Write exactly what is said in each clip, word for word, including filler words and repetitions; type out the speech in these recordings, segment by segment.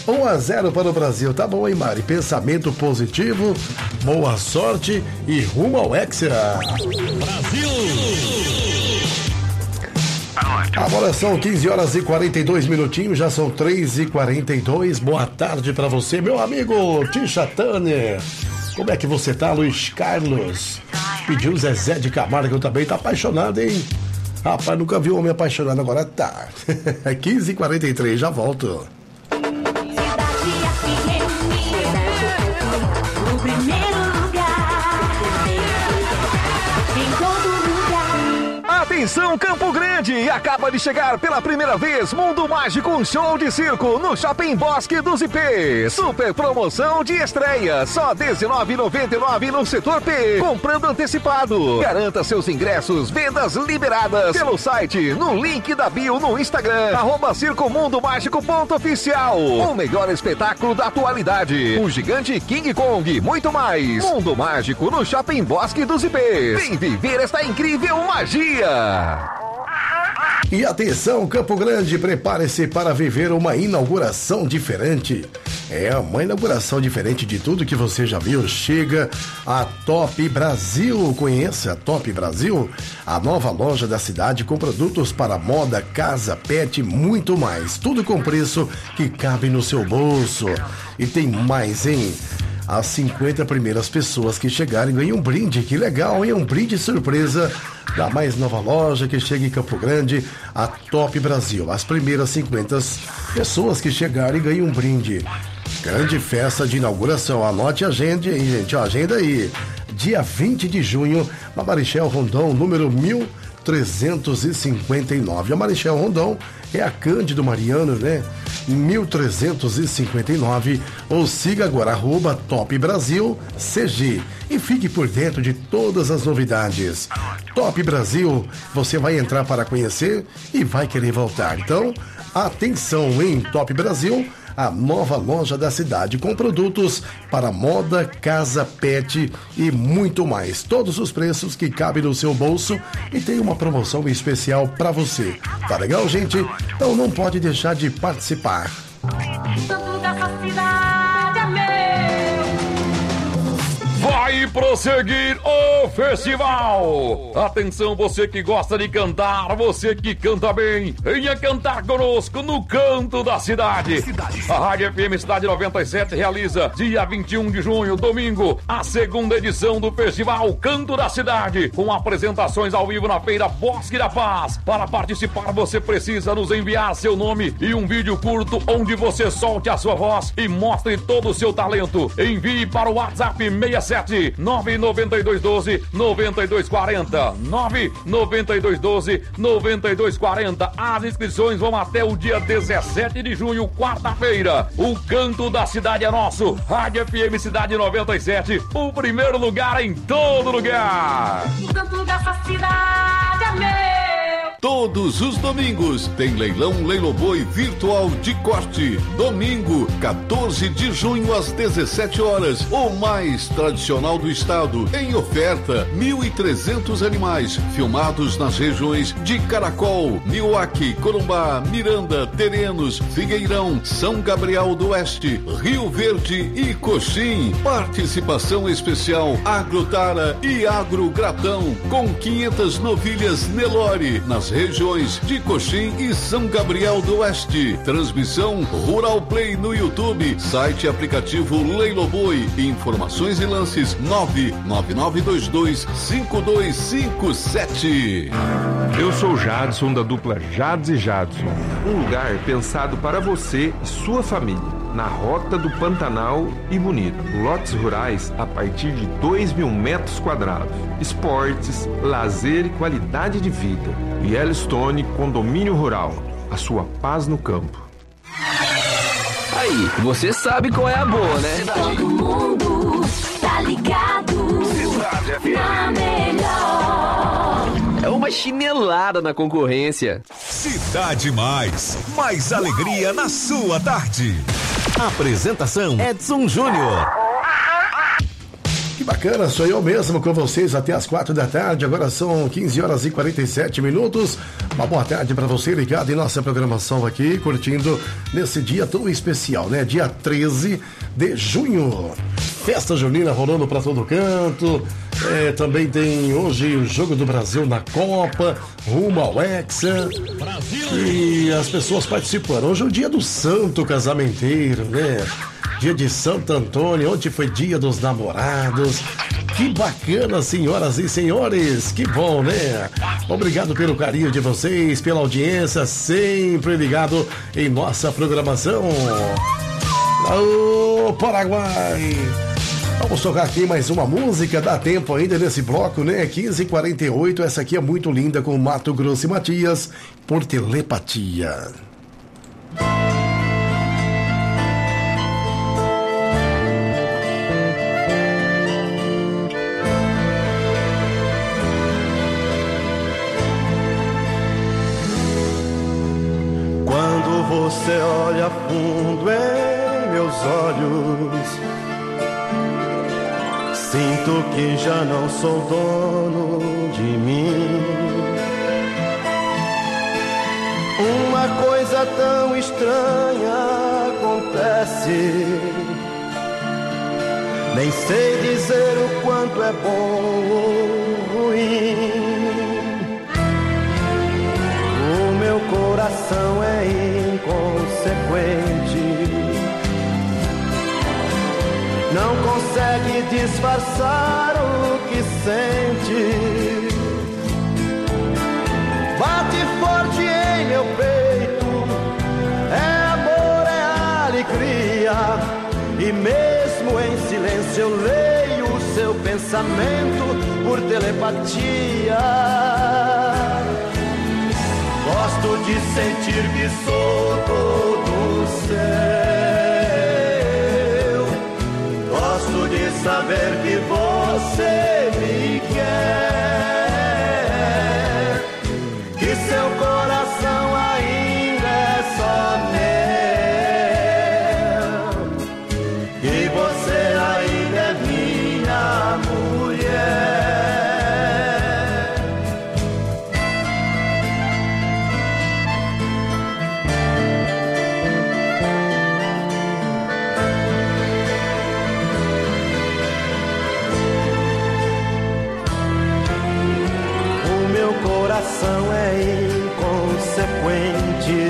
um a zero para o Brasil. Tá bom, hein, Mari? Pensamento positivo, boa sorte e rumo ao Hexa. Brasil! Agora são quinze horas e quarenta e dois minutinhos, já são três e quarenta e dois. Boa tarde pra você, meu amigo Tisha Tanner. Como é que você tá, Luiz Carlos? Pediu Zezé de Camargo, também tá apaixonado, hein? Rapaz, nunca vi um homem apaixonado, agora tá. quinze e quarenta e três, já volto. O primeiro lugar, em todo lugar. Atenção, Campo Grande! Acaba de chegar pela primeira vez Mundo Mágico, um show de circo no Shopping Bosque dos Ipês. Super promoção de estreia, só dezenove reais e noventa e nove centavos no setor P. Comprando antecipado. Garanta seus ingressos, vendas liberadas pelo site, no link da bio no Instagram, arroba Circo Mundo Mágico ponto oficial. O melhor espetáculo da atualidade. O gigante King Kong, muito mais. Mundo Mágico no Shopping Bosque dos Ipês. Vem viver esta incrível magia. E atenção, Campo Grande, prepare-se para viver uma inauguração diferente. É uma inauguração diferente de tudo que você já viu. Chega a Top Brasil. Conheça a Top Brasil? A nova loja da cidade com produtos para moda, casa, pet e muito mais. Tudo com preço que cabe no seu bolso. E tem mais, hein? As cinquenta primeiras pessoas que chegarem ganham um brinde. Que legal, hein? Um brinde surpresa da mais nova loja que chega em Campo Grande, a Top Brasil. As primeiras cinquenta pessoas que chegarem ganham um brinde. Grande festa de inauguração. Anote a agenda aí, gente. Ó, agenda aí. Dia vinte de junho, na Marechal Rondon, número mil trezentos e cinquenta e nove. A Marechal Rondon é a Cândido Mariano, né? mil trezentos e cinquenta e nove. Ou siga agora, arroba Top Brasil C G. E fique por dentro de todas as novidades. Top Brasil, você vai entrar para conhecer e vai querer voltar. Então, atenção, em Top Brasil, a nova loja da cidade com produtos para moda, casa, pet e muito mais. Todos os preços que cabem no seu bolso e tem uma promoção especial para você. Tá legal, gente? Então não pode deixar de participar. Tanto dessa cidade é meu. Vai prosseguir o festival! Atenção, você que gosta de cantar, você que canta bem, venha cantar conosco no Canto da Cidade. A Rádio F M Cidade noventa e sete realiza, dia vinte e um de junho, domingo, a segunda edição do Festival Canto da Cidade, com apresentações ao vivo na Feira Bosque da Paz. Para participar, você precisa nos enviar seu nome e um vídeo curto onde você solte a sua voz e mostre todo o seu talento. Envie para o WhatsApp seis sete nove nove dois um dois nove dois quatro zero nove nove dois um dois nove dois quatro zero. As inscrições vão até o dia dezessete de junho, quarta-feira. O Canto da Cidade é nosso. Rádio F M Cidade noventa e sete, o primeiro lugar em todo lugar. O canto dessa cidade é meu. Todos os domingos tem leilão Leiloboi virtual de corte. Domingo, quatorze de junho às dezessete horas. O mais tradicional do estado. Em oferta, mil e trezentos animais filmados nas regiões de Caracol, Nioque, Corumbá, Miranda, Terenos, Figueirão, São Gabriel do Oeste, Rio Verde e Coxim. Participação especial Agrotara e Agro Gratão com quinhentas novilhas Nelore nas regiões de Coxim e São Gabriel do Oeste. Transmissão Rural Play no YouTube, site e aplicativo Leiloboi. Informações e lances nove nove nove dois dois cinco dois cinco sete. Eu sou Jadson da dupla Jades e Jadson. Um lugar pensado para você e sua família. Na Rota do Pantanal e Bonito. Lotes rurais a partir de dois mil metros quadrados. Esportes, lazer e qualidade de vida. Yellowstone Condomínio Rural. A sua paz no campo. Aí, você sabe qual é a boa, né? Todo mundo tá ligado na melhor. É uma chinelada na concorrência. Cidade Mais. Mais alegria na sua tarde. Apresentação Edson Júnior. Que bacana, sou eu mesmo com vocês até as quatro da tarde. Agora são quinze horas e quarenta e sete minutos. Uma boa tarde para você ligado em nossa programação aqui, curtindo nesse dia tão especial, né? Dia treze de junho. Festa junina rolando para todo canto. É, também tem hoje o Jogo do Brasil na Copa, rumo ao Hexa. E as pessoas participando. Hoje é o dia do santo casamenteiro, né? Dia de Santo Antônio, ontem foi dia dos namorados. Que bacana, senhoras e senhores, que bom, né? Obrigado pelo carinho de vocês, pela audiência, sempre ligado em nossa programação. Ô, Paraguai! Vamos tocar aqui mais uma música, dá tempo ainda nesse bloco, né? quinze e quarenta e oito, essa aqui é muito linda com Mato Grosso e Matias, por telepatia. Quando você olha fundo em meus olhos, sinto que já não sou dono de mim. Uma coisa tão estranha acontece, nem sei dizer o quanto é bom ou ruim. O meu coração é inconsequente, não consegue disfarçar o que sente. Bate forte em meu peito, é amor, é alegria. E mesmo em silêncio eu leio o seu pensamento por telepatia. Gosto de sentir que sou todo seu. Gosto de saber que você me quer, que seu coração ainda é só meu, que você ainda é minha mulher. Coração é inconsequente,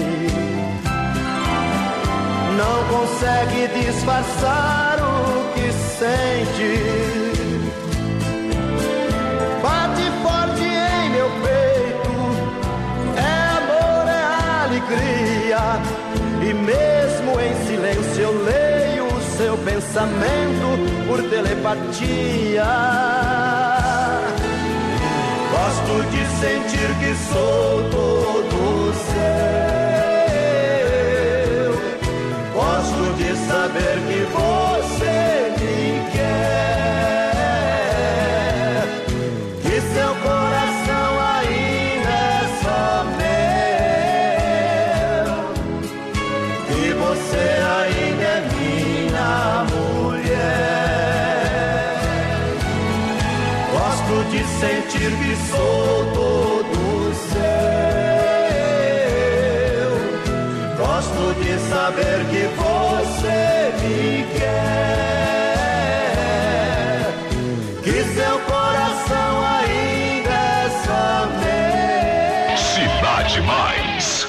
não consegue disfarçar o que sente. Bate forte em meu peito, é amor, é alegria. E mesmo em silêncio eu leio o seu pensamento por telepatia. Gosto de sentir que sou todo seu. Gosto de saber que você me quer, que seu coração ainda é só meu, que você ainda é minha mulher. Gosto de sentir que sou todo seu. Gosto de saber que você me quer, que seu coração ainda é só meu. Cidade Mais.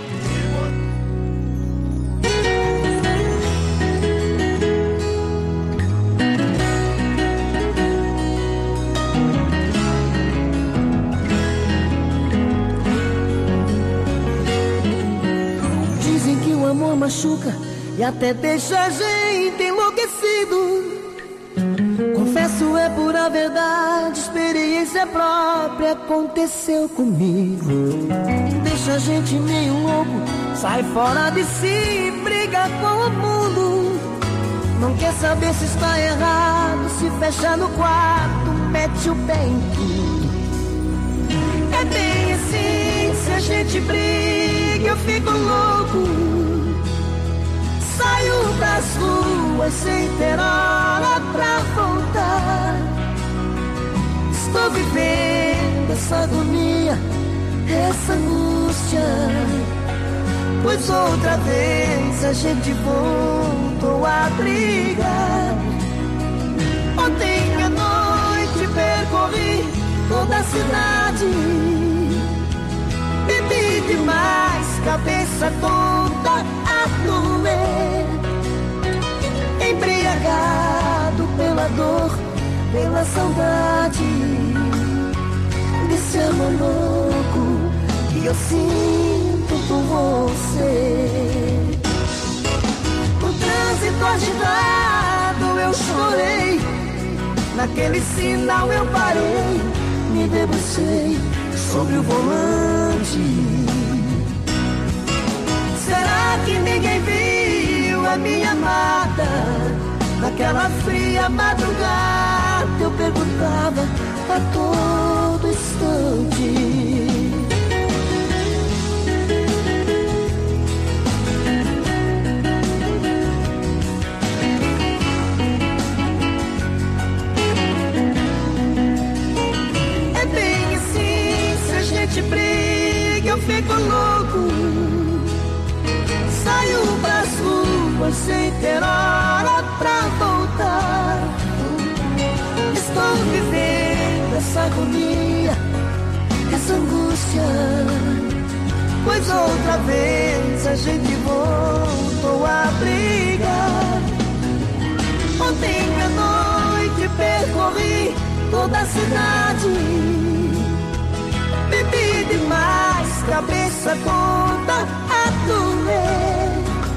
Amor machuca e até deixa a gente enlouquecido. Confesso, é pura verdade, experiência própria aconteceu comigo. Deixa a gente meio louco, sai fora de si, briga com o mundo. Não quer saber se está errado, se fecha no quarto, mete o pé em tudo. É bem assim, se a gente briga eu fico louco. Saio das ruas sem ter hora pra voltar. Estou vivendo essa agonia, essa angústia, pois outra vez a gente voltou a brigar. Ontem à noite percorri toda a cidade, bebi demais, cabeça toda a doer, embriagado pela dor, pela saudade desse amor louco que eu sinto por você. No trânsito agitado eu chorei, naquele sinal eu parei, me debrucei sobre o volante. Será que ninguém viu a minha amada? Naquela fria madrugada eu perguntava a todo instante. É bem assim, se a gente briga eu fico louco, saio pras ruas sem ter hora pra voltar. Estou vivendo essa agonia, essa angústia, pois outra vez a gente voltou a brigar. Ontem à noite percorri toda a cidade, bebi demais, cabeça toda a doer,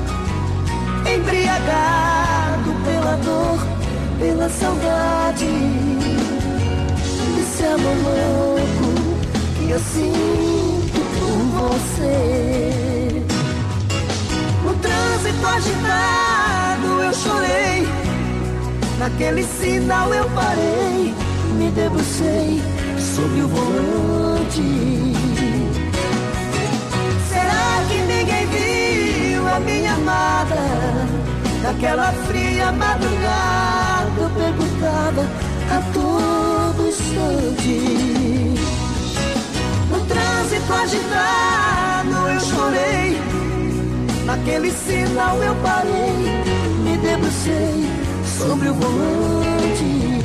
embriagado pela dor, pela saudade desse amor louco que eu sinto por você. No trânsito agitado eu chorei, naquele sinal eu parei, me debrucei sobre o volante. Será que ninguém viu a minha amada? Naquela fria madrugada eu perguntava a todo instante. No trânsito agitado eu chorei, naquele sinal eu parei, me debrucei sobre o volante.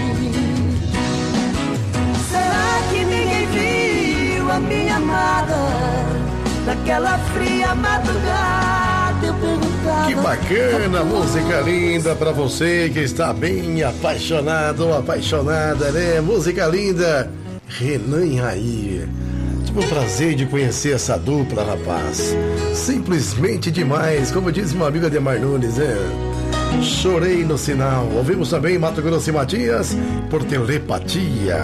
Será que ninguém viu a minha amada? Naquela fria madrugada eu perguntava. Que bacana, música linda pra você que está bem apaixonado ou apaixonada, né? Música linda, Renan e Raí. Tive o prazer de conhecer essa dupla, rapaz. Simplesmente demais, como diz meu amigo Ademar Nunes, né? Chorei no sinal. Ouvimos também Mato Grosso e Matias por telepatia.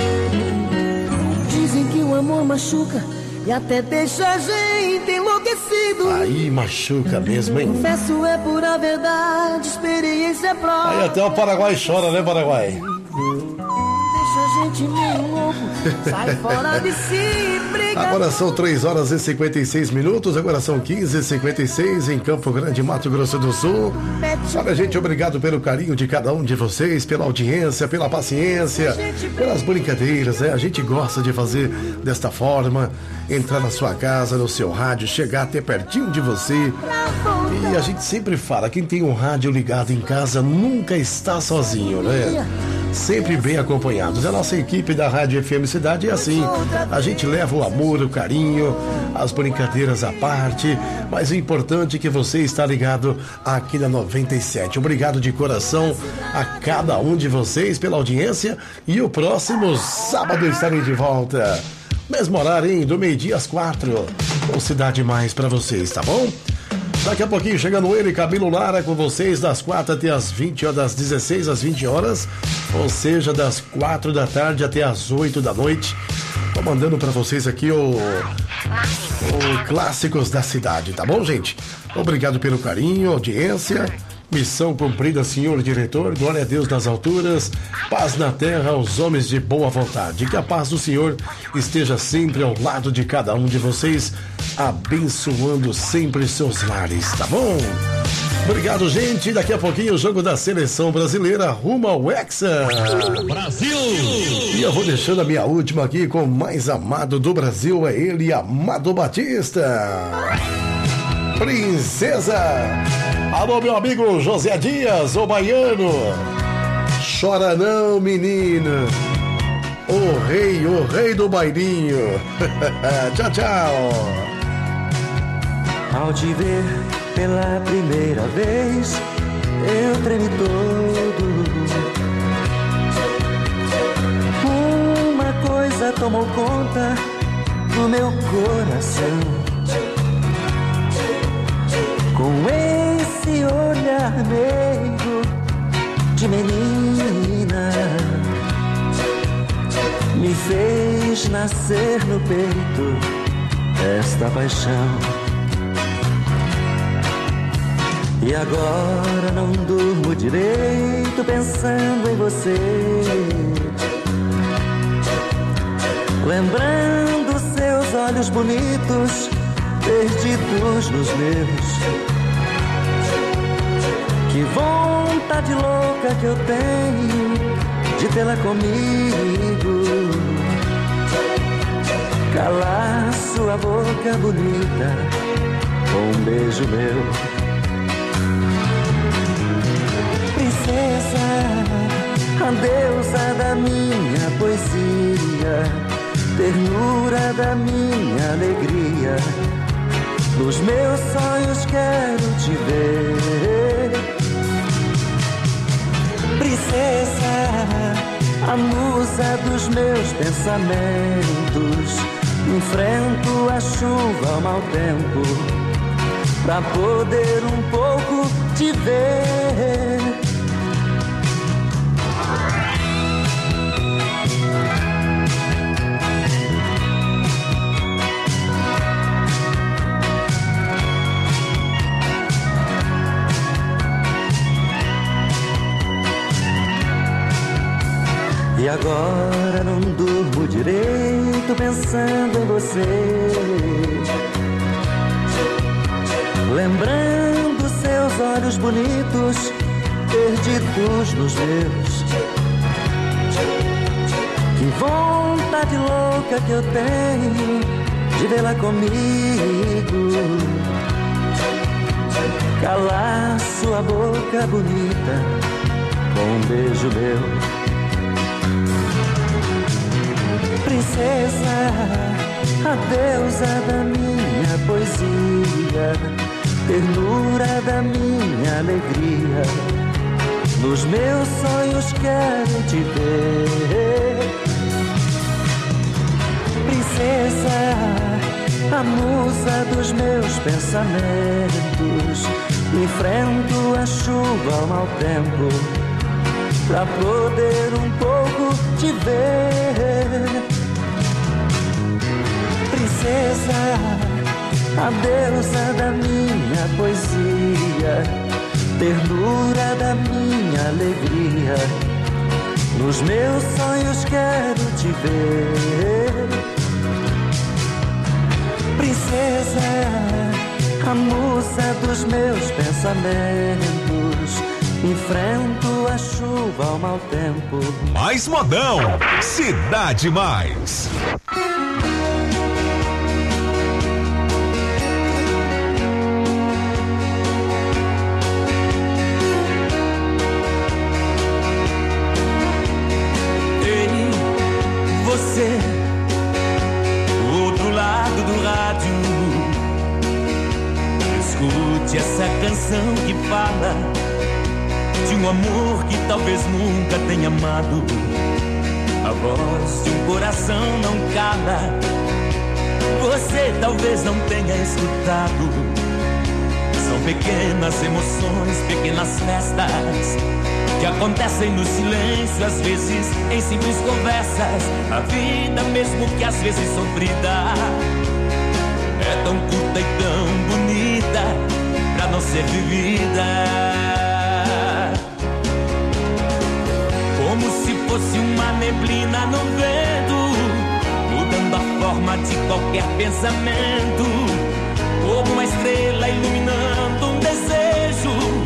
Dizem que o amor machuca e até deixa a gente enlouquecido. Aí machuca mesmo, hein? Confesso, é pura verdade, experiência própria. Aí até o Paraguai chora, né, Paraguai? Deixa a gente meio louco, sai fora de si, briga. Agora são três horas e cinquenta e seis minutos, agora são quinze e cinquenta e seis em Campo Grande, Mato Grosso do Sul. Olha, gente, obrigado pelo carinho de cada um de vocês, pela audiência, pela paciência, pelas brincadeiras, né? A gente gosta de fazer desta forma, entrar na sua casa, no seu rádio, chegar até pertinho de você. E a gente sempre fala, quem tem um rádio ligado em casa nunca está sozinho, né? Sempre bem acompanhados. A nossa equipe da Rádio F M Cidade é assim. A gente leva o amor, o carinho, as brincadeiras à parte, mas o importante é que você está ligado aqui na noventa e sete. Obrigado de coração a cada um de vocês pela audiência e o próximo sábado estarei de volta. Mesmo horário, hein? Do meio-dia às quatro. Com Cidade Mais pra vocês, tá bom? Daqui a pouquinho chegando ele, Camilo Lara, com vocês das quatro até as vinte horas, das dezesseis às vinte horas, ou seja, das quatro da tarde até as oito da noite. Tô mandando pra vocês aqui o, o Clássicos da Cidade, tá bom, gente? Obrigado pelo carinho, audiência. Missão cumprida, senhor diretor. Glória a Deus nas alturas. Paz na terra aos homens de boa vontade. Que a paz do Senhor esteja sempre ao lado de cada um de vocês, abençoando sempre seus lares, tá bom? Obrigado, gente. Daqui a pouquinho o jogo da seleção brasileira rumo ao Hexa. Brasil! E eu vou deixando a minha última aqui com o mais amado do Brasil. É ele, Amado Batista. Princesa. Alô, meu amigo José Dias, o baiano. Chora não, menino. O rei, o rei do bailinho. Tchau, tchau. Ao te ver pela primeira vez, eu tremi todo. Uma coisa tomou conta do meu coração. Com esse olhar meio de menina, me fez nascer no peito esta paixão. E agora não durmo direito pensando em você, lembrando seus olhos bonitos perdidos nos meus. Que vontade louca que eu tenho de tê-la comigo, calar sua boca bonita com um beijo meu. Princesa, a deusa da minha poesia, ternura da minha alegria, nos meus sonhos quero te ver. Princesa, a musa dos meus pensamentos, enfrento a chuva ao mau tempo, pra poder um pouco te ver. E agora não durmo direito pensando em você, lembrando seus olhos bonitos perdidos nos meus. Que vontade louca que eu tenho de vê-la comigo, calar sua boca bonita com um beijo meu. Princesa, a deusa da minha poesia, ternura da minha alegria, nos meus sonhos quero te ver. Princesa, a musa dos meus pensamentos, enfrento a chuva ao mau tempo, pra poder um pouco te ver. Princesa, a deusa da minha poesia, ternura da minha alegria, nos meus sonhos quero te ver. Princesa, a musa dos meus pensamentos, enfrento a chuva ao mau tempo. Mais modão, Cidade Mais. Do outro lado do rádio, escute essa canção que fala de um amor que talvez nunca tenha amado. A voz de um coração não cala, você talvez não tenha escutado. São pequenas emoções, pequenas festas que acontecem no silêncio, às vezes em simples conversas. A vida, mesmo que às vezes sofrida, é tão curta e tão bonita pra não ser vivida. Como se fosse uma neblina no vento, mudando a forma de qualquer pensamento. Como uma estrela iluminando um desejo,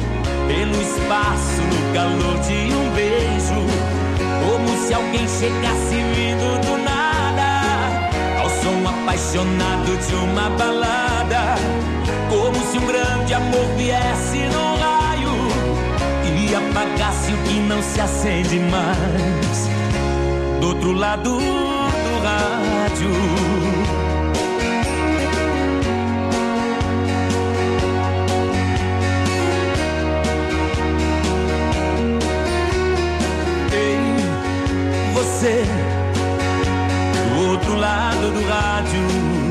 calor de um beijo, como se alguém chegasse vindo do nada, ao som apaixonado de uma balada, como se um grande amor viesse no raio e apagasse o que não se acende mais do outro lado do rádio. Você, do outro lado do rádio,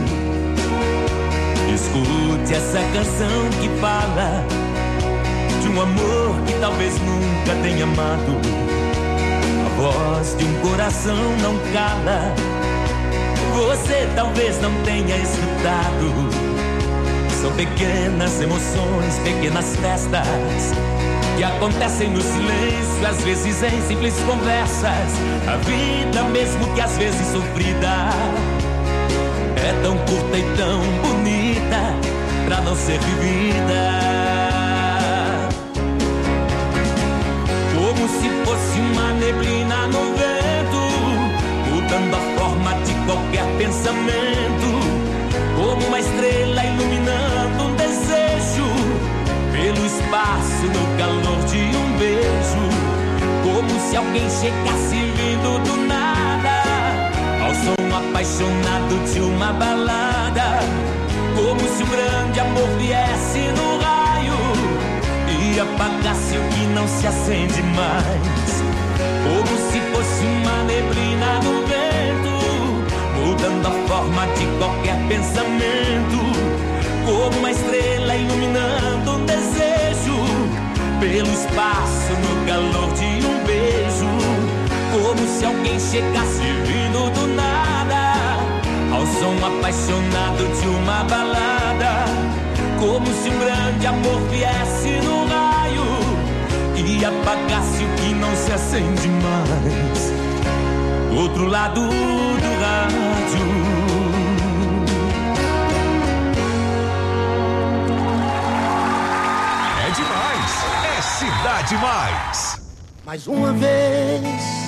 escute essa canção que fala de um amor que talvez nunca tenha amado. A voz de um coração não cala, você talvez não tenha escutado. São pequenas emoções, pequenas festas que acontecem no silêncio, às vezes em simples conversas. A vida, mesmo que às vezes sofrida, é tão curta e tão bonita pra não ser vivida. Como se fosse uma neblina no vento, mudando a forma de qualquer pensamento, como uma estrela iluminando um desejo pelo espaço no calor de um beijo, como se alguém chegasse vindo do nada, ao som apaixonado de uma balada, como se um grande amor viesse no raio e apagasse o que não se acende mais, como se fosse uma neblina no vento, mudando a forma de qualquer pensamento, como uma estrela iluminando um desejo pelo espaço no calor de um beijo, como se alguém chegasse vindo do nada, ao som apaixonado de uma balada, como se um grande amor viesse no raio e apagasse o que não se acende mais do outro lado do rádio. Cidade Mais. Mais uma vez,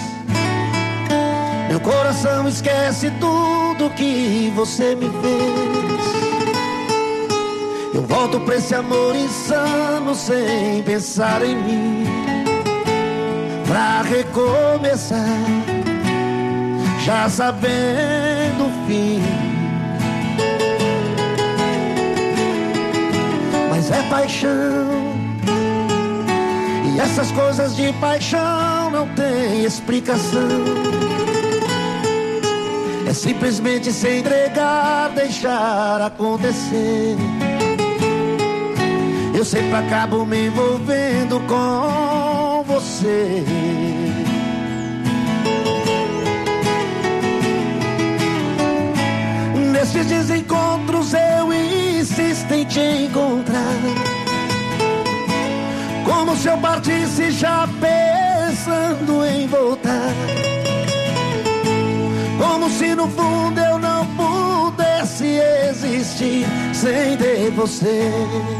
meu coração esquece tudo que você me fez. Eu volto pra esse amor insano sem pensar em mim, pra recomeçar, já sabendo o fim. Mas é paixão, e essas coisas de paixão não tem explicação. É simplesmente se entregar, deixar acontecer. Eu sempre acabo me envolvendo com você. Nesses desencontros eu insisto em te encontrar, como se eu partisse já pensando em voltar, como se no fundo eu não pudesse existir sem ter você.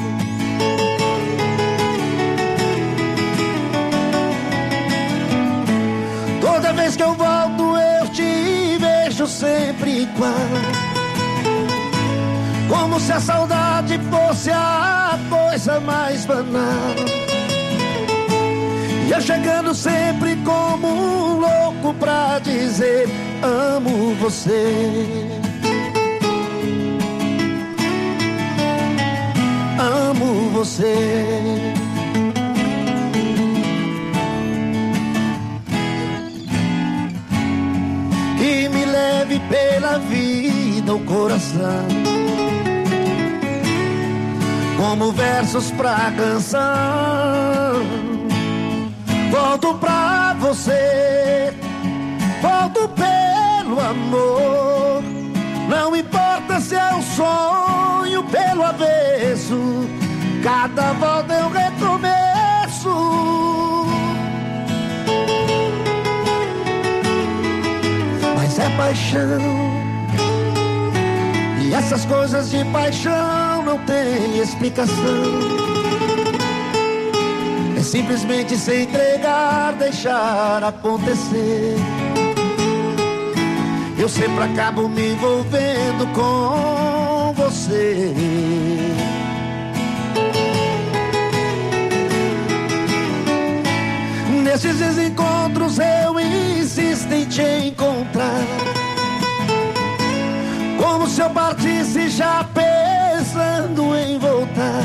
Toda vez que eu volto eu te vejo sempre igual, como se a saudade fosse a coisa mais banal. E eu chegando sempre como um louco pra dizer amo você. Amo você. E me leve pela vida o coração, como versos pra canção. Volto pra você, volto pelo amor. Não importa se é um sonho pelo avesso, cada volta é um recomeço. Mas é paixão, e essas coisas de paixão não tem explicação. é simplesmente se entregar, deixar acontecer. Eu sempre acabo me envolvendo com você. Nesses desencontros eu insisto em te encontrar, como se eu partisse já pensando em voltar,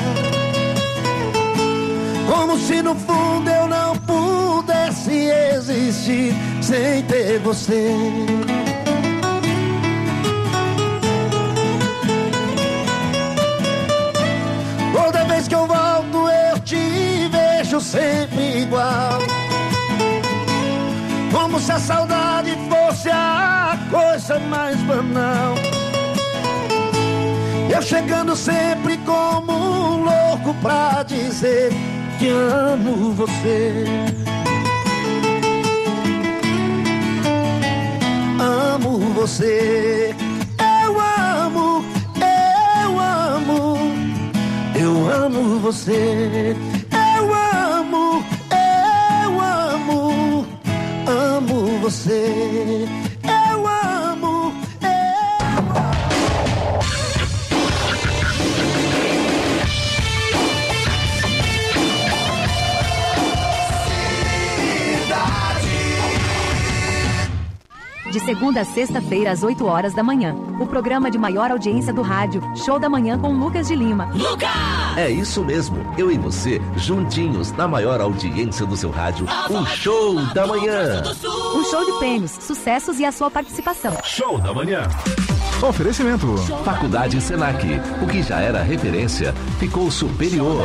como se no fundo eu não pudesse existir sem ter você. Toda vez que eu volto eu te vejo sempre igual, como se a saudade fosse a coisa mais banal. Eu chegando sempre como um louco pra dizer que amo você. Amo você. Eu amo, eu amo, eu amo você. Eu amo, eu amo, amo você. Eu amo, De segunda a sexta-feira, às oito horas da manhã. O programa de maior audiência do rádio, Show da Manhã com Lucas de Lima. Lucas! É isso mesmo, eu e você, juntinhos, na maior audiência do seu rádio, o Show da Manhã. Um show de prêmios, sucessos e a sua participação. Show da Manhã. Oferecimento. Faculdade Senac, o que já era referência, ficou superior.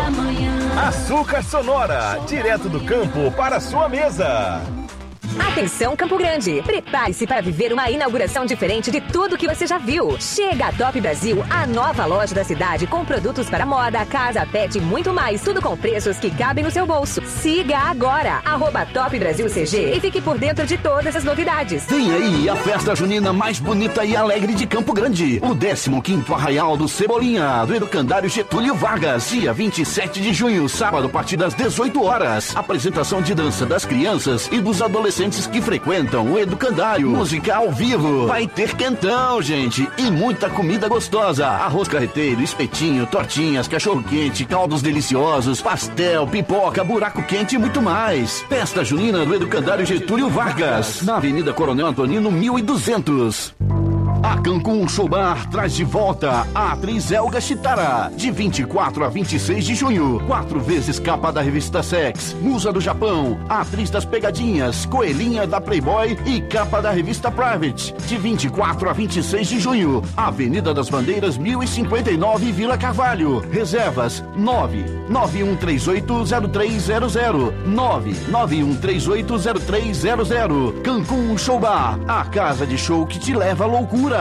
Açúcar Sonora, direto do campo para a sua mesa. Atenção Campo Grande, prepare-se para viver uma inauguração diferente de tudo que você já viu. Chega a Top Brasil, a nova loja da cidade com produtos para moda, casa, pet e muito mais. Tudo com preços que cabem no seu bolso. Siga agora, arroba Top Brasil C G e fique por dentro de todas as novidades. Vem aí a festa junina mais bonita e alegre de Campo Grande. O décimo quinto Arraial do Cebolinha, do Educandário Getúlio Vargas. Dia vinte e sete de junho, sábado, a partir das dezoito horas. Apresentação de dança das crianças e dos adolescentes que frequentam o Educandário. Música ao vivo. Vai ter quentão, gente. E muita comida gostosa. Arroz carreteiro, espetinho, tortinhas, cachorro-quente, caldos deliciosos, pastel, pipoca, buraco quente e muito mais. Festa junina do Educandário Getúlio Vargas, na Avenida Coronel Antonino mil e duzentos. A Cancún Show Bar traz de volta a atriz Elga Chitara, de vinte e quatro a vinte e seis de junho. Quatro vezes capa da revista Sex, musa do Japão, atriz das pegadinhas, coelhinha da Playboy e capa da revista Private, de vinte e quatro a vinte e seis de junho. Avenida das Bandeiras mil e cinquenta e nove, Vila Carvalho. Reservas nove nove um três oito zero três zero zero, nove nove um três oito zero três zero zero. Cancún Show Bar, a casa de show que te leva à loucura.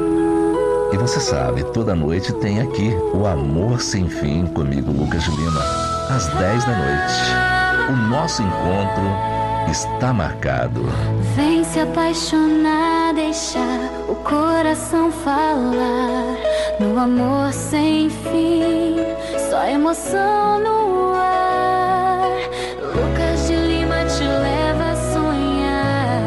E você sabe, toda noite tem aqui o Amor Sem Fim comigo, Lucas de Lima, às dez da noite. O nosso encontro está marcado. Vem se apaixonar, deixar o coração falar. No amor sem fim, só emoção no ar. Lucas de Lima te leva a sonhar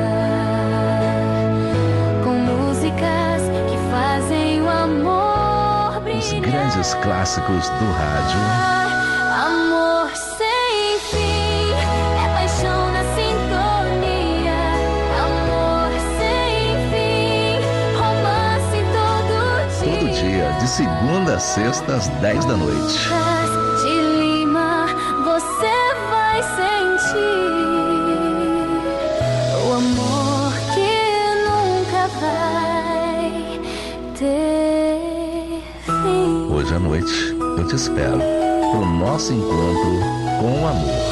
com músicas que fazem o amor brilhar. Os grandes clássicos do rádio. Amor sem fim, é paixão na sintonia. Amor sem fim, romance em todo dia. Todo dia, de segunda a sexta, às dez da noite. Lucas de Lima, você vai sentir o amor que nunca vai ter fim. Hoje à noite, eu te espero pro nosso encontro com o amor.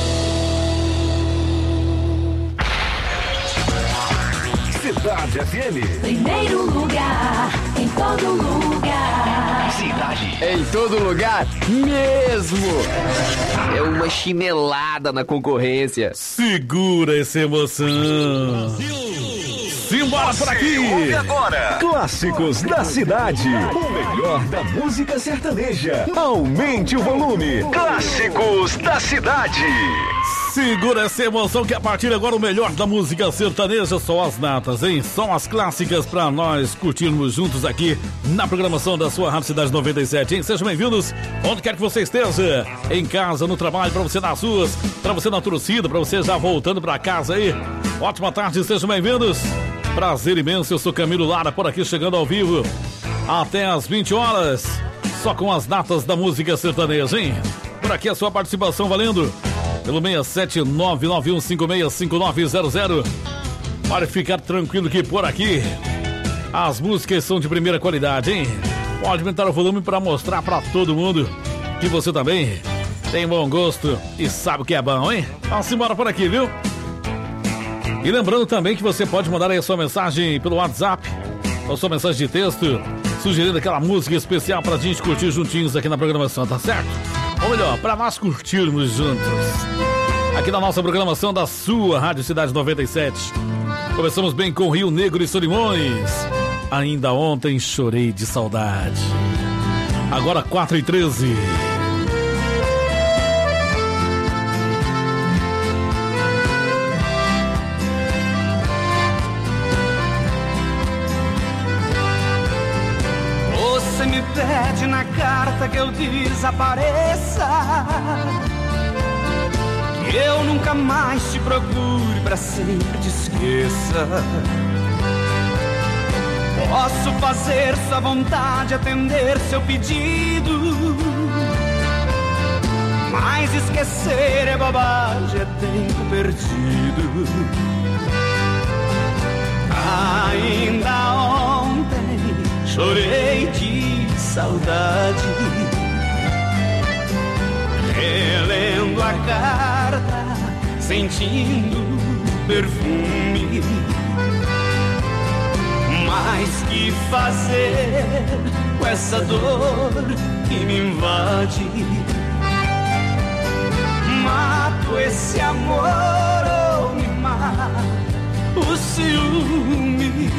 Cidade F M. Primeiro lugar, em todo lugar. Cidade. Em todo lugar mesmo. É uma chinelada na concorrência. Segura essa emoção. Simbora por aqui! Ouve agora! Clássicos da Cidade. O melhor da música sertaneja. Aumente o volume. Clássicos da Cidade. Segura essa emoção que a partir de agora o melhor da música sertaneja são as natas, hein? São as clássicas pra nós curtirmos juntos aqui na programação da sua Rádio Cidade noventa e sete, hein? Sejam bem-vindos onde quer que você esteja, em casa, no trabalho, pra você nas ruas, pra você na torcida, pra você já voltando pra casa aí. Ótima tarde, sejam bem-vindos. Prazer imenso, eu sou Camilo Lara, por aqui chegando ao vivo até às vinte horas, só com as natas da música sertaneja, hein? Por aqui a sua participação valendo pelo seis sete nove nove um cinco seis cinco nove zero zero. Pode ficar tranquilo que por aqui as músicas são de primeira qualidade, hein? Pode aumentar o volume para mostrar para todo mundo que você também tem bom gosto e sabe o que é bom, hein? Vamos embora por aqui, viu? E lembrando também que você pode mandar aí a sua mensagem pelo WhatsApp, ou sua mensagem de texto, sugerindo aquela música especial pra gente curtir juntinhos aqui na programação, tá certo? Ou melhor, pra nós curtirmos juntos aqui na nossa programação da sua Rádio Cidade noventa e sete. Começamos bem com Rio Negro e Solimões. Ainda ontem chorei de saudade. Agora quatro e treze. Você me pede na carta que eu desapareça, que eu nunca mais te procure, pra sempre te esqueça. Posso fazer sua vontade, atender seu pedido, mas esquecer é bobagem, é tempo perdido. Ainda ontem chorei de saudade, relendo a carta, sentindo perfume. Mas que fazer com essa dor que me invade? Mato esse amor ou me mata o ciúme?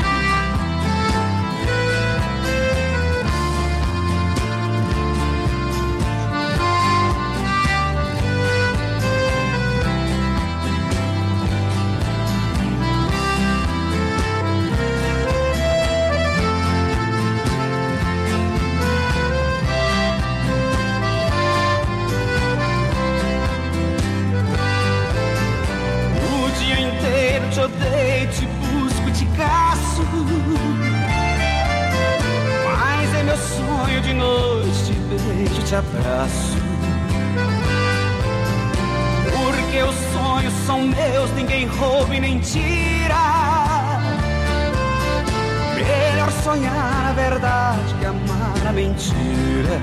Te odeio, te busco, te caço, mas é meu sonho de noite, te beijo, te abraço. Porque os sonhos são meus, ninguém rouba e nem tira. Melhor sonhar a verdade que amar a mentira.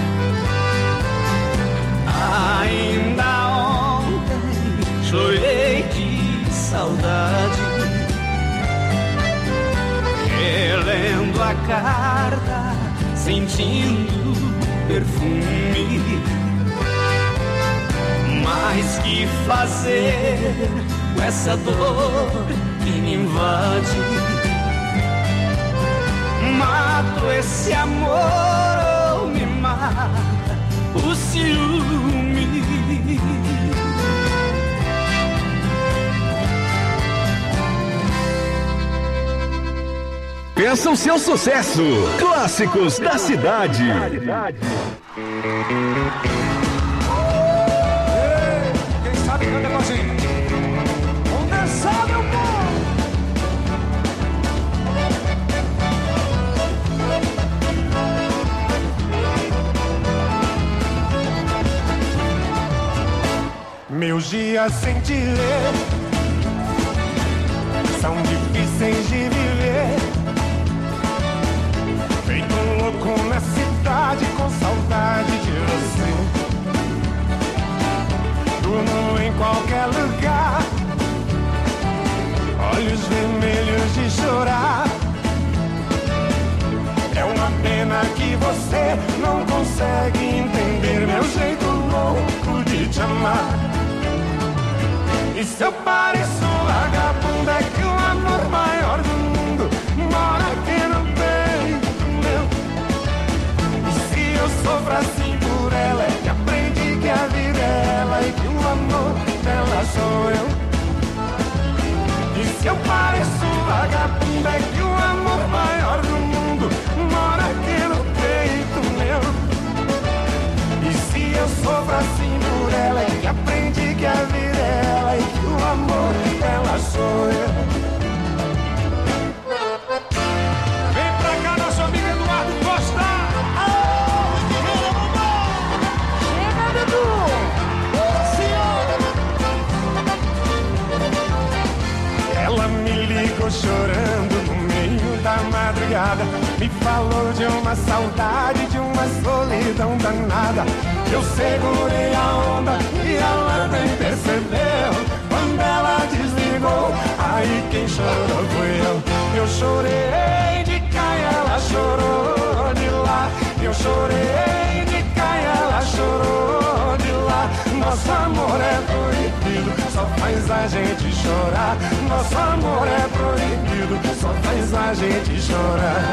Ainda ontem chorei de saudade, relendo a carta, sentindo perfume. Mas que fazer com essa dor que me invade? Mato esse amor ou me mata o ciúme? Peça o seu sucesso. Clássicos da Cidade. Quem sabe canta com a gente. Vamos dançar, meu povo. Meus dias sem te ver são difíceis de viver. Feito um louco na cidade com saudade de você. Durmo em qualquer lugar, olhos vermelhos de chorar. É uma pena que você não consegue entender meu jeito louco de te amar. E se eu pareço vagabundo é que o amor vai sou eu. E se eu pareço vagabundo, é que o amor maior do mundo mora aqui no peito meu. E se eu sofro assim por ela, é que aprendi que a vida é ela e que o amor dela sou eu. Vem pra cá, nosso amigo Eduardo Costa. Aô, Guerreiro Mundão! Chega, Edu! Ela me ligou chorando no meio da madrugada, me falou de uma saudade, de uma solidão danada. Eu segurei a onda e ela nem percebeu. Quando ela desligou, aí quem chorou foi eu. Eu chorei de cá e ela chorou de lá. Eu chorei de cá e ela chorou de lá. Nosso amor é proibido, só faz a gente chorar. Nosso amor é proibido, só faz a gente chorar.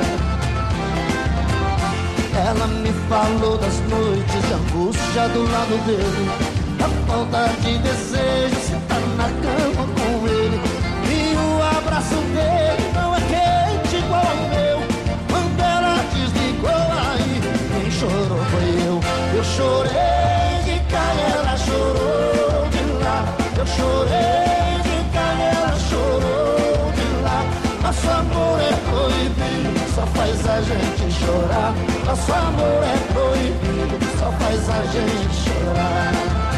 Ela me falou das noites de angústia do lado dele, da falta de desejo, se tá na cama com ele. E o abraço dele não é quente igual ao meu. Quando ela desligou, aí quem chorou foi eu. Eu chorei de cá e ela chorou de lá. Eu chorei de cá e ela chorou de lá. Nosso amor é proibido, só faz a gente chorar. Nosso amor é proibido, só faz a gente chorar.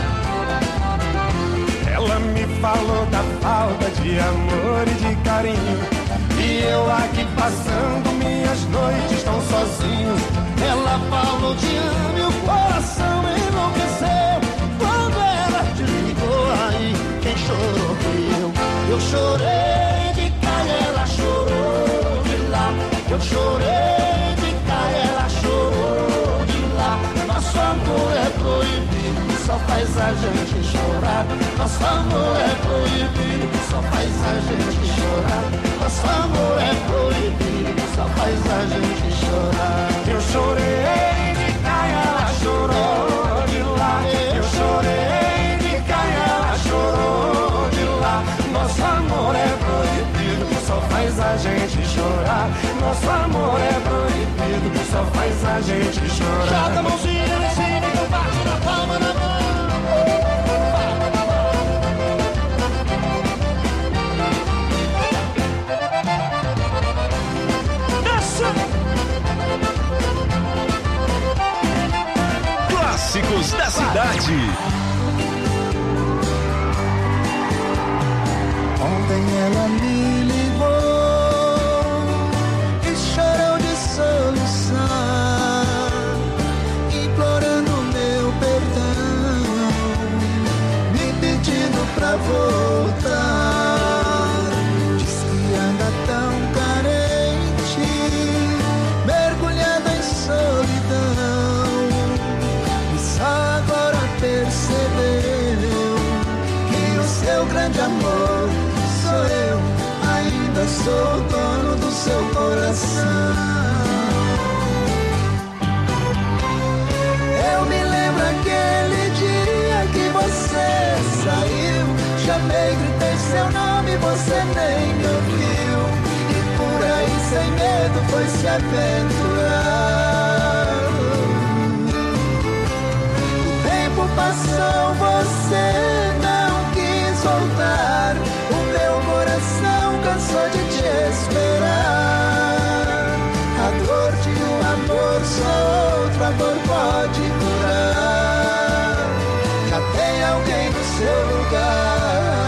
Ela me falou da falta de amor e de carinho, e eu aqui passando minhas noites tão sozinho. Ela falou te amo e o coração enlouqueceu. Quando ela desligou, aí quem chorou foi eu. Eu chorei de cá e ela chorou de lá. Eu chorei de cá e ela chorou de lá. Nosso amor é proibido, só faz a gente chorar. Nosso amor é proibido, só faz a gente chorar. Nosso amor é proibido, só faz a gente chorar. Eu chorei de cá e ela chorou de lá. Eu chorei de cá e ela chorou de lá. Nosso amor é proibido, só faz a gente chorar. Nosso amor é proibido, só faz a gente chorar. Joga a mãozinha em cima e não bate na palma da mão. Clássicos da cidade. Ontem ela me ligou e chorou de solução, implorando meu perdão, me pedindo pra voltar. Diz que anda tão carente, mergulhada em solidão, e só agora percebeu que o seu grande amor sou eu, ainda sou o dono do seu coração. Eu me lembro aquele dia que você saiu, chamei, gritei seu nome, você nem me ouviu, e por aí sem medo foi se aventurar. O tempo passou, você não quis voltar, o meu coração cansou de te esperar. A dor de um amor só outro amor pode curar. Já tem alguém no seu lugar.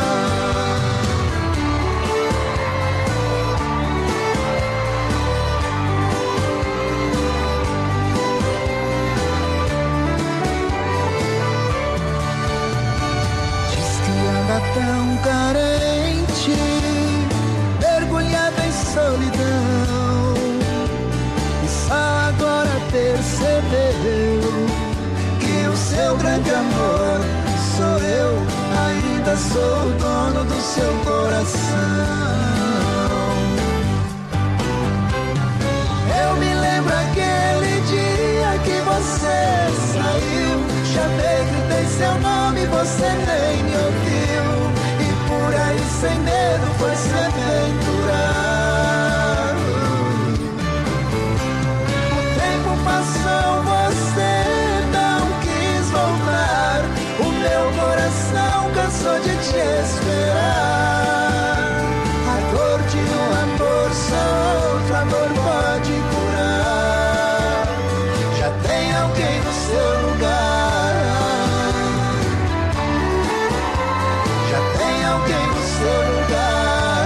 Diz que anda tão carente, mergulhada em solidão, e só agora percebeu que o seu grande amor sou eu, ainda sou o dono do seu coração. Eu me lembro aquele dia que você saiu, chamei, gritei seu nome, você nem me ouviu, sem medo foi se aventurar. O tempo passou, você não quis voltar. O meu coração cansou de te esperar. A dor de um amor só outro amor pode curar. Já tem alguém no seu lugar. Já tem alguém no seu lugar.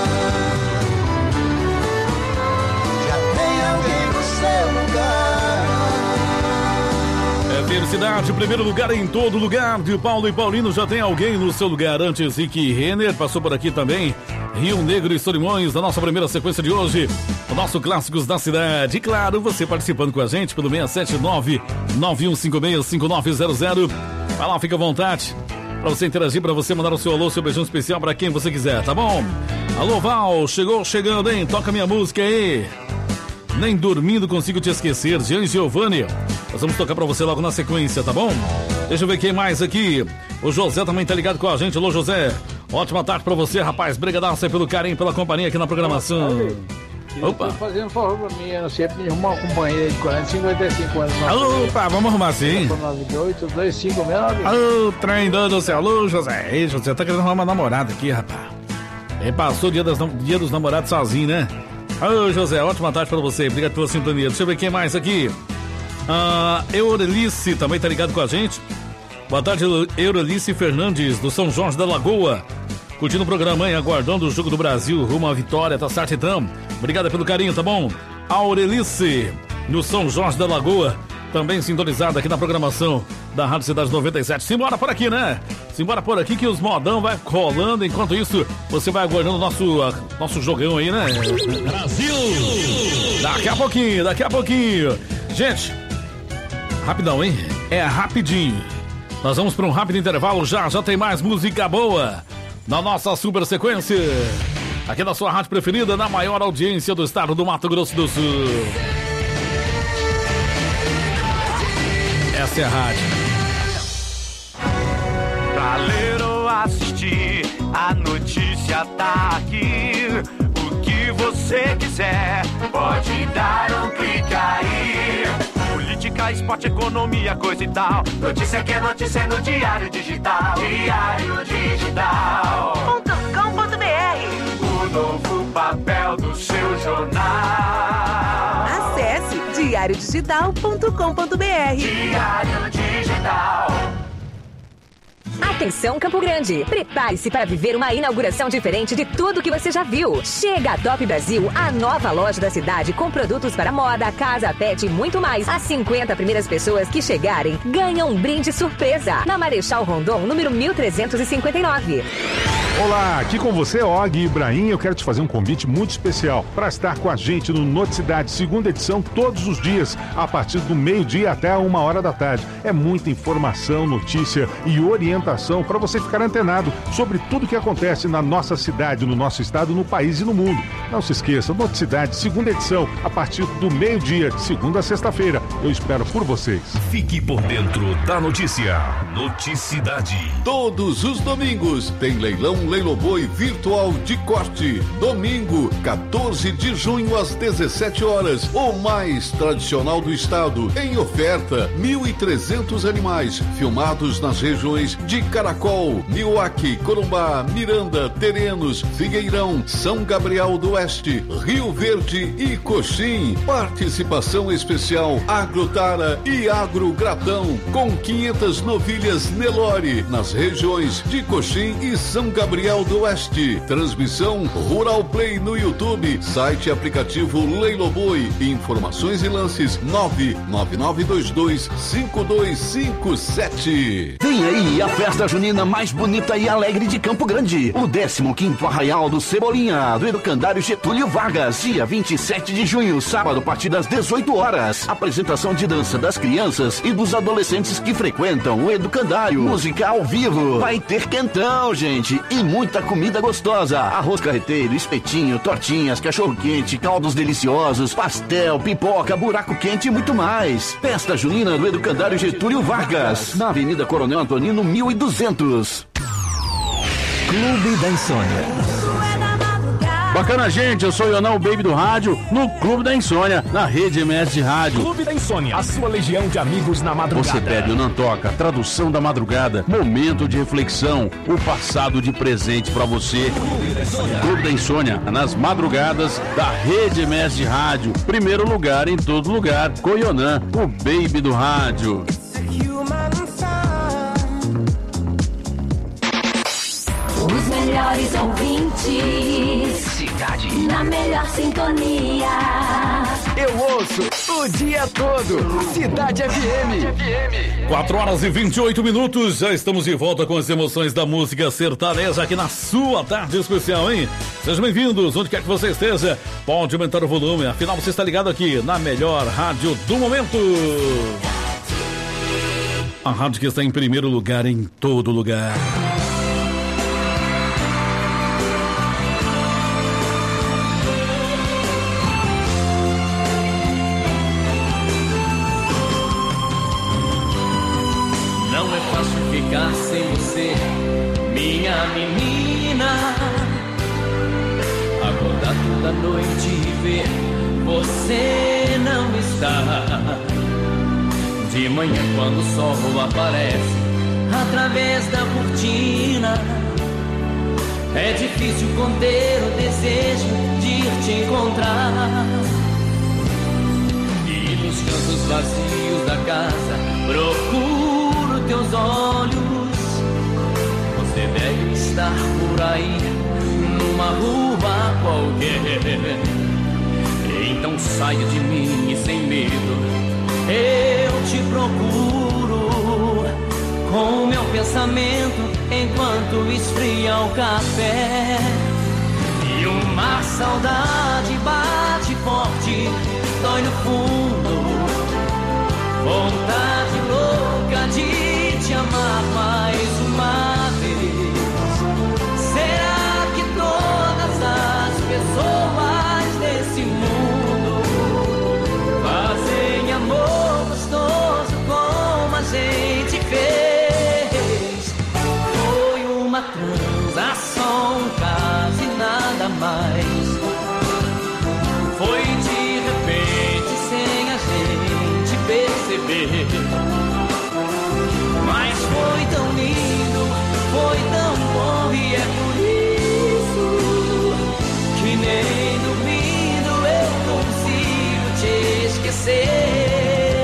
Já tem alguém no seu lugar. É felicidade, primeiro lugar em todo lugar. De Paulo e Paulino, já tem alguém no seu lugar. Antes, Rick Renner passou por aqui também. Rio Negro e Solimões, da nossa primeira sequência de hoje. O nosso Clássicos da Cidade. E claro, você participando com a gente pelo seis sete nove, nove um cinco seis, cinco nove zero zero. Vai lá, fica à vontade pra você interagir, pra você mandar o seu alô, seu beijão especial pra quem você quiser, tá bom? Alô, Val, chegou chegando, hein? Toca minha música aí. Nem dormindo consigo te esquecer, Jean Giovanni. Nós vamos tocar pra você logo na sequência, tá bom? Deixa eu ver quem mais aqui. O José também tá ligado com a gente. Alô, José. Ótima tarde pra você, rapaz. Brigadaço aí pelo carinho, pela companhia aqui na programação. Opa. Tô fazendo um favor pra mim, eu não sei, pra me arrumar uma companheira de quarenta, cinquenta e cinco anos. Opa, vamos arrumar sim. nove oito dois cinco nove. Alô, trem do céu. Alô, José. Ei, José, tá querendo arrumar uma namorada aqui, rapaz. Ele passou o dia, das, dia dos namorados sozinho, né? Alô, José, ótima tarde pra você. Obrigado pela sintonia. Deixa eu ver quem mais aqui. Ah, Eurelice também tá ligado com a gente. Boa tarde, Eurelice Fernandes, do São Jorge da Lagoa. Curtindo o programa, hein? Aguardando o jogo do Brasil rumo à vitória, tá certo então? Obrigada pelo carinho, tá bom? Aurelice, no São Jorge da Lagoa, também sintonizada aqui na programação da Rádio Cidade noventa e sete. Simbora por aqui, né? Simbora por aqui que os modão vai rolando. Enquanto isso, você vai aguardando o nosso, uh, nosso jogão aí, né? Brasil! Daqui a pouquinho, daqui a pouquinho. Gente, rapidão, hein? É rapidinho. Nós vamos para um rápido intervalo, já, já tem mais música boa na nossa super sequência, aqui na sua rádio preferida, na maior audiência do estado do Mato Grosso do Sul. Essa é a rádio. Pra ler ou assistir, a notícia tá aqui. O que você quiser, pode dar um clique aí. Política, esporte, economia, coisa e tal. Notícia que é notícia no Diário Digital. Diário Digital ponto com ponto b r. O novo papel do seu jornal. Acesse diário digital ponto com ponto b r. Diário Digital. Atenção, Campo Grande! Prepare-se para viver uma inauguração diferente de tudo que você já viu. Chega a Top Brasil, a nova loja da cidade com produtos para moda, casa, pet e muito mais. As cinquenta primeiras pessoas que chegarem ganham um brinde surpresa na Marechal Rondon, número mil trezentos e cinquenta e nove. Olá, aqui com você, Og Ibrahim. Eu quero te fazer um convite muito especial para estar com a gente no Noticidade, segunda edição, todos os dias, a partir do meio-dia até uma hora da tarde. É muita informação, notícia e orientação para você ficar antenado sobre tudo que acontece na nossa cidade, no nosso estado, no país e no mundo. Não se esqueça, Noticidade, segunda edição, a partir do meio-dia, de segunda a sexta-feira. Eu espero por vocês. Fique por dentro da notícia. Noticidade. Todos os domingos tem leilão Leiloboi virtual de corte. Domingo, quatorze de junho às dezessete horas. O mais tradicional do estado. Em oferta, mil e trezentos animais filmados nas regiões de Caracol, Nioque, Corumbá, Miranda, Terenos, Figueirão, São Gabriel do Oeste, Rio Verde e Coxim. Participação especial Agrotara e Agrogratão com quinhentas novilhas Nelore nas regiões de Coxim e São Gabriel do Oeste. Transmissão Rural Play no YouTube, site e aplicativo Leiloboi. Informações e lances nove nove nove dois dois cinco dois cinco sete. Vem aí a festa junina mais bonita e alegre de Campo Grande. O décimo quinto Arraial do Cebolinha, do Educandário Getúlio Vargas, dia vinte e sete de junho, sábado, a partir das dezoito horas. Apresentação de dança das crianças e dos adolescentes que frequentam o Educandário. Música ao vivo. Vai ter quentão, gente, e muita comida gostosa. Arroz carreteiro, espetinho, tortinhas, cachorro-quente, caldos deliciosos, pastel, pipoca, buraco quente e muito mais. Festa junina do Educandário Getúlio Vargas, na Avenida Coronel Antonino mil e duzentos. Clube da Insônia. Bacana, gente, eu sou o Ionão, o Baby do Rádio, no Clube da Insônia, na Rede M S de Rádio. Clube da Insônia, a sua legião de amigos na madrugada. Você pede o Não Toca, tradução da madrugada, momento de reflexão, o passado de presente pra você. Clube da Insônia, nas madrugadas da Rede M S de Rádio. Primeiro lugar em todo lugar, com o Ionan, o Baby do Rádio. Os melhores ouvintes. Cidade. Na melhor sintonia. Eu ouço o dia todo. Cidade F M. quatro horas e vinte e oito minutos. Já estamos de volta com as emoções da música sertaneja aqui na sua tarde especial, hein? Sejam bem-vindos, onde quer que você esteja. Pode aumentar o volume, afinal você está ligado aqui na melhor rádio do momento. A rádio que está em primeiro lugar em todo lugar. Ficar sem você, minha menina. Acordar toda noite e ver você não está. De manhã quando o sol aparece através da cortina, é difícil conter o desejo de ir te encontrar. E nos cantos vazios da casa procuro teus olhos. Você deve estar por aí, numa rua qualquer. Então saia de mim e sem medo eu te procuro, com o meu pensamento enquanto esfria o café. E uma saudade bate forte, dói no fundo. Vontade louca de te amar mais uma vez. Será que todas as pessoas desse mundo fazem amor gostoso como a gente fez? Foi uma transação, quase nada mais. Foi de repente, sem a gente perceber. Mas foi tão lindo, foi tão bom, e é por isso que nem dormindo eu consigo te esquecer.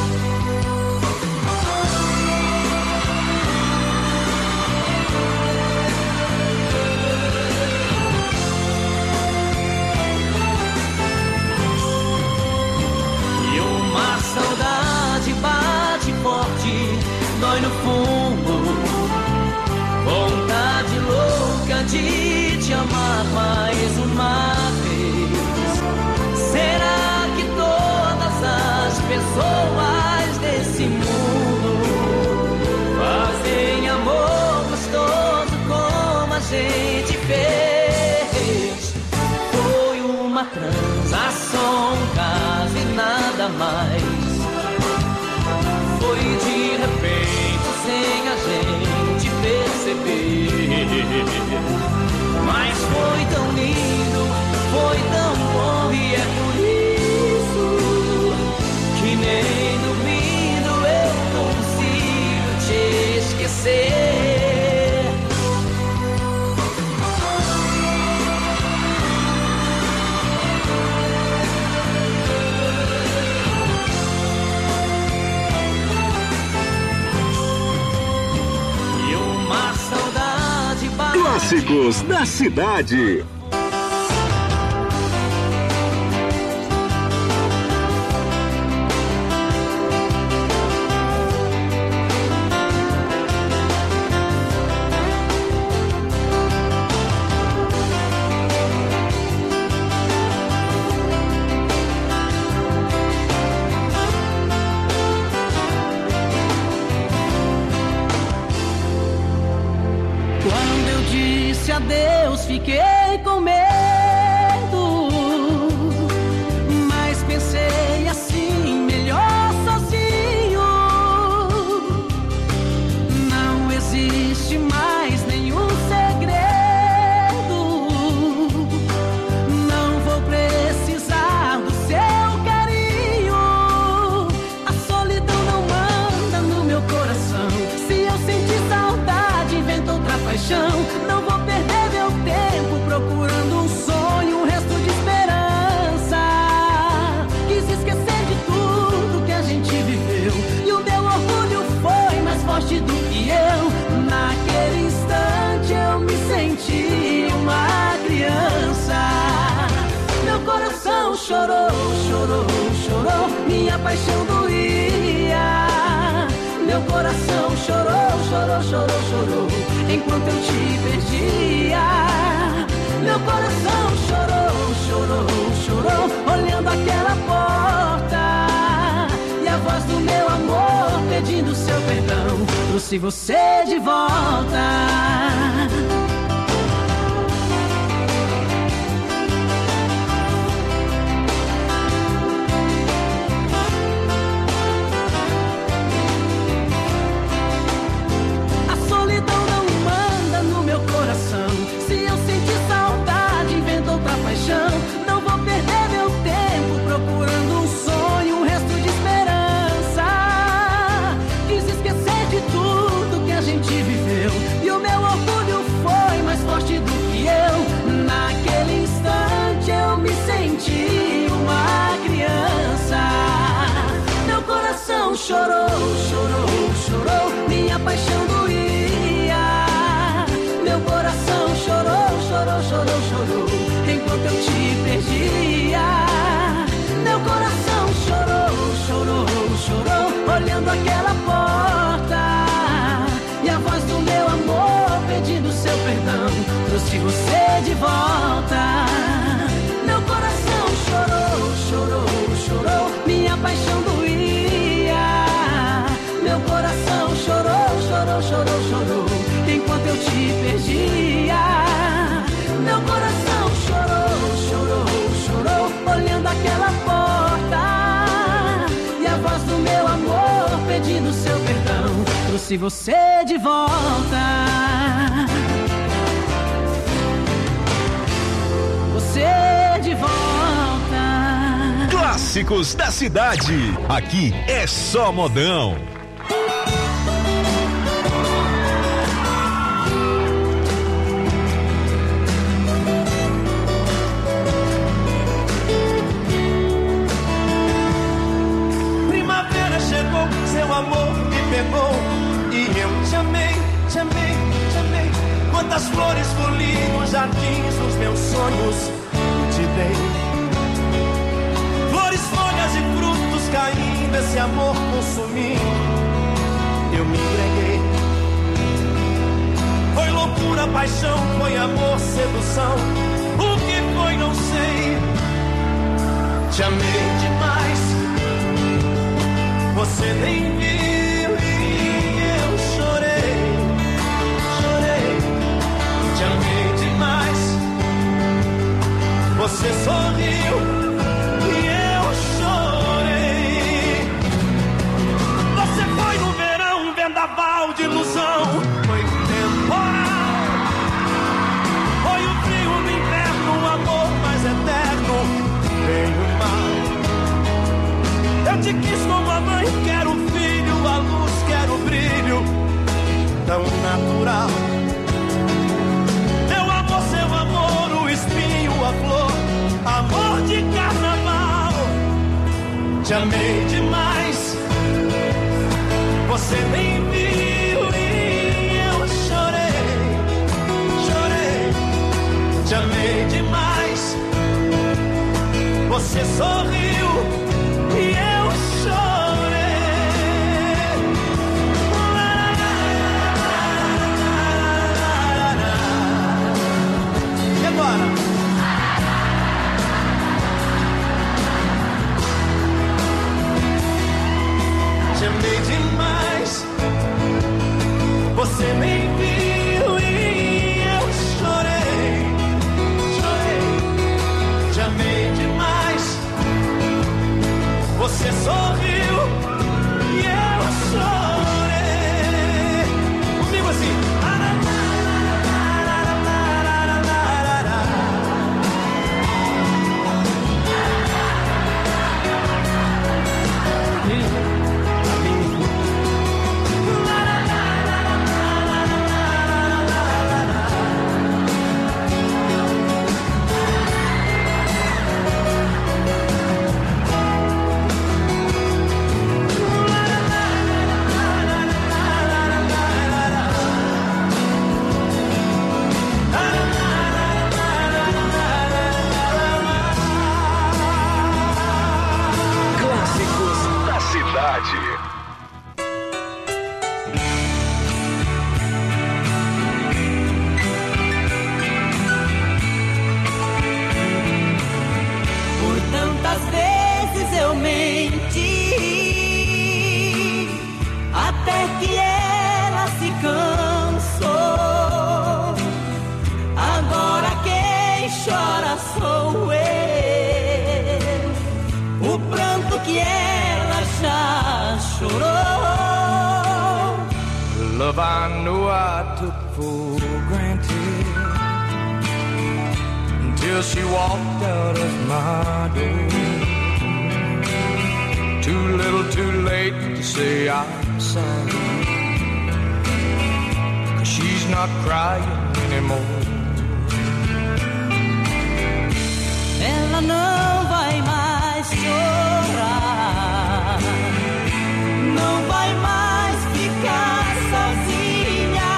E uma saudade bate forte, dói no fundo. Vontade louca de te amar mais uma vez. Será que todas as pessoas desse mundo fazem amor gostoso como a gente fez? Foi uma transação, quase nada mais. Foi de repente, sem a gente perceber. Mas foi tão lindo, foi tão bom, e é por isso que nem dormindo eu consigo te esquecer. Clássicos da cidade. Adeus, fiquei com medo, mas pensei assim, melhor sozinho. Não existe mais nenhum segredo paixão. Não vou perder meu tempo procurando um sonho, um resto de esperança. Quis esquecer de tudo que a gente viveu e o meu orgulho foi mais forte do que eu. Naquele instante eu me senti uma criança. Meu coração chorou, chorou, chorou, minha paixão doía. Meu coração chorou, chorou, chorou, chorou, enquanto eu te perdia. Meu coração chorou, chorou, chorou, olhando aquela porta. E a voz do meu amor pedindo seu perdão trouxe você de volta. Não vou perder meu tempo procurando um sonho, um resto de esperança. Quis esquecer de tudo que a gente viveu e o meu orgulho foi mais forte do que eu. Naquele instante eu me senti uma criança. Meu coração chorou, chorou, chorou, minha paixão doía. Meu coração chorou, chorou, chorou, chorou, enquanto eu te perdia. Meu coração chorou, chorou, chorou, olhando aquela porta. E a voz do meu amor pedindo seu perdão trouxe você de volta. Meu coração chorou, chorou, chorou, minha paixão doía. Meu coração chorou, chorou, chorou, chorou, enquanto eu te perdia. Meu coração chorou, chorou, chorou, olhando aquela porta. E a voz do meu amor pedindo seu perdão trouxe você de volta. Você de volta. Clássicos da cidade. Aqui é só modão. Seu amor me pegou e eu te amei, te amei, te amei. Quantas flores colhi nos jardins dos meus sonhos e te dei. Flores, folhas e frutos caindo, esse amor consumindo, eu me entreguei. Foi loucura, paixão, foi amor, sedução. O que foi, não sei. Te amei demais, você nem viu e eu chorei, chorei. Te amei demais, você sorriu e eu chorei. Você foi no verão, um vendaval de ilusão. Foi temporal, foi o frio do inverno, um amor mais eterno. Veio o mal. Eu te quis como a mãe quer o filho, a luz quer o brilho, tão natural. Meu amor, seu amor, o espinho, a flor, amor de carnaval. Te amei demais, você nem viu e eu chorei, chorei. Te amei demais, você sorriu e eu chorei. E agora? Te amei demais, você nem viu e eu chorei, chorei. Te amei demais, waited until she walked out of my door. Too little, too late to say I'm sorry, 'cause she's not crying anymore. Ela não vai mais chorar, não vai mais ficar sozinha.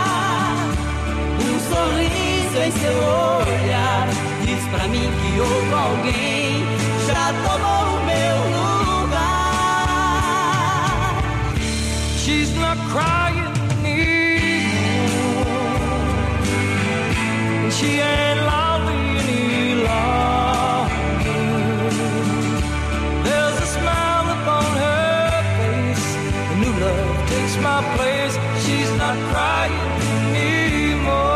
Um sorriso em seu olhar diz pra mim que outro alguém já tomou o meu lugar. She's not crying anymore, she ain't lonely any longer. There's a smile upon her face, a new love takes my place. She's not crying anymore.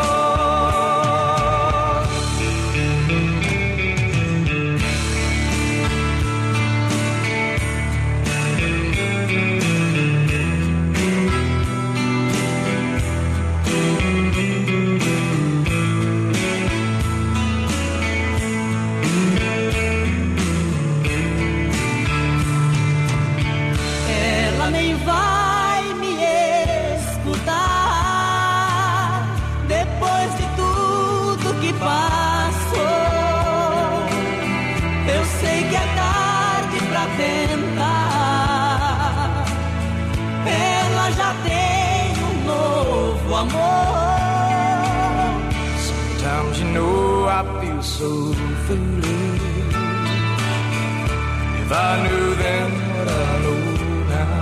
Ela nem vai me escutar depois de tudo que passou. Eu sei que é tarde pra tentar. Ela já tem um novo amor. Sometimes you know I feel so foolish. If I knew then what I know now,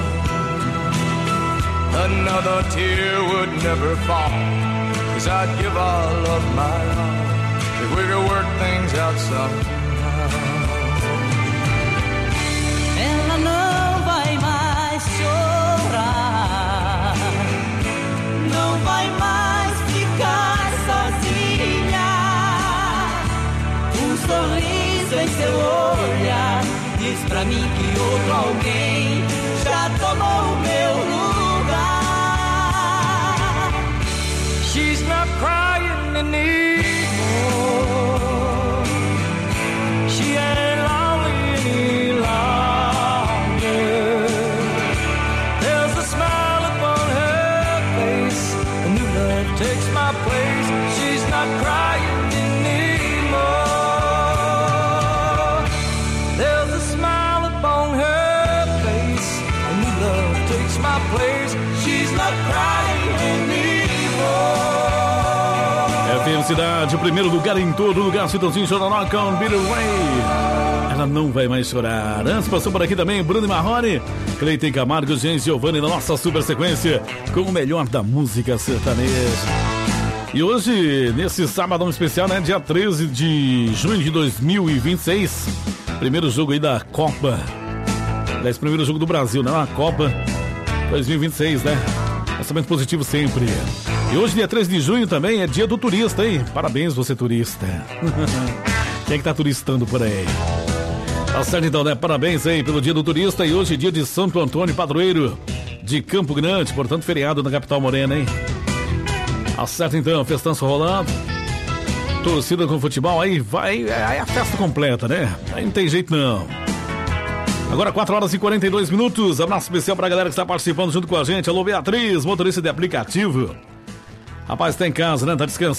another tear would never fall, 'cause I'd give all of my all if we could work things out somehow. Ela não vai mais chorar, não vai mais ficar sozinha. Um sorriso em seu olhar diz pra mim que outro alguém já tomou o meu lugar. She's not crying anymore, she ain't lonely any longer. There's a smile upon her face, a new love takes my place. She's not crying anymore. There's a smile upon her face, a new love takes my place. She's not crying anymore. F M Cidade, o primeiro lugar em todo lugar, Citãozinho Chororó com Billy Ray. Ela não vai mais chorar. Antes passou por aqui também Bruno Marrone, Cleiton Camargo, Jean Giovanni na nossa super sequência com o melhor da música sertaneja. E hoje, nesse sábado especial, né, dia treze de junho de dois mil e vinte e seis, primeiro jogo aí da Copa. Aliás, primeiro jogo do Brasil, né, na Copa dois mil e vinte e seis, né? Pensamento positivo sempre. E hoje, dia treze de junho, também é dia do turista, hein? Parabéns, você turista. Quem é que tá turistando por aí? Tá certo, então, né? Parabéns aí pelo dia do turista. E hoje, dia de Santo Antônio, padroeiro de Campo Grande. Portanto, feriado na capital morena, hein? Tá certo, então. Festança rolando. Torcida com futebol. Aí vai... Aí é a festa completa, né? Aí não tem jeito, não. Agora quatro horas e quarenta e dois minutos. Abraço especial pra galera que está participando junto com a gente. Alô, Beatriz, motorista de aplicativo. Rapaz, tá em casa, né? Tá descansando.